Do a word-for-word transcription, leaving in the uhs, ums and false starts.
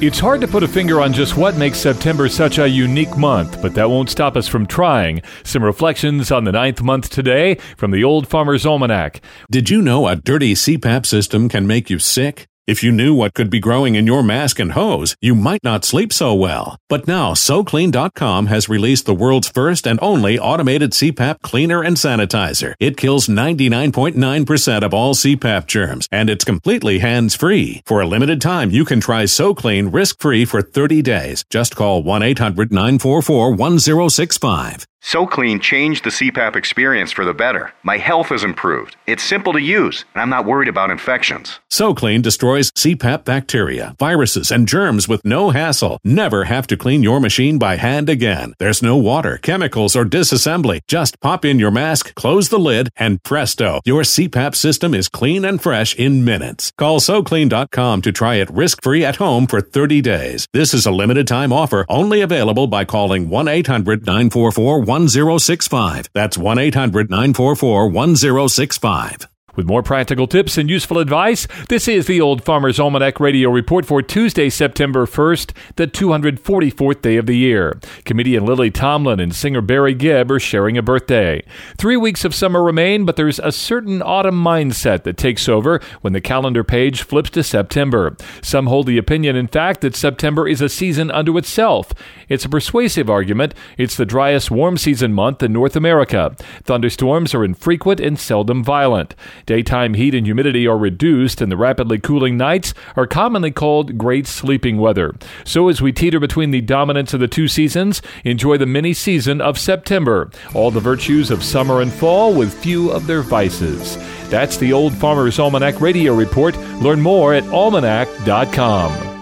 It's hard to put a finger on just what makes September such a unique month, but that won't stop us from trying. Some reflections on the ninth month today from the Old Farmer's Almanac. Did you know a dirty C PAP system can make you sick? If you knew what could be growing in your mask and hose, you might not sleep so well. But now, So Clean dot com has released the world's first and only automated C PAP cleaner and sanitizer. It kills ninety-nine point nine percent of all C PAP germs, and it's completely hands-free. For a limited time, you can try So Clean risk-free for thirty days. Just call one eight hundred nine four four one zero six five. So Clean changed the C PAP experience for the better. My health has improved. It's simple to use, and I'm not worried about infections. So Clean destroys C PAP bacteria, viruses, and germs with no hassle. Never have to clean your machine by hand again. There's no water, chemicals, or disassembly. Just pop in your mask, close the lid, and presto, your C PAP system is clean and fresh in minutes. Call So Clean dot com to try it risk-free at home for thirty days. This is a limited-time offer, only available by calling one eight hundred nine four four one zero six five. That's one eight hundred nine four four one zero six five. With more practical tips and useful advice, this is the Old Farmer's Almanac Radio Report for Tuesday, September first, the two hundred forty-fourth day of the year. Comedian Lily Tomlin and singer Barry Gibb are sharing a birthday. Three weeks of summer remain, but there's a certain autumn mindset that takes over when the calendar page flips to September. Some hold the opinion, in fact, that September is a season unto itself. It's a persuasive argument. It's the driest warm season month in North America. Thunderstorms are infrequent and seldom violent. Daytime heat and humidity are reduced, and the rapidly cooling nights are commonly called great sleeping weather. So as we teeter between the dominance of the two seasons, enjoy the mini season of September. All the virtues of summer and fall with few of their vices. That's the Old Farmer's Almanac Radio Report. Learn more at almanac dot com.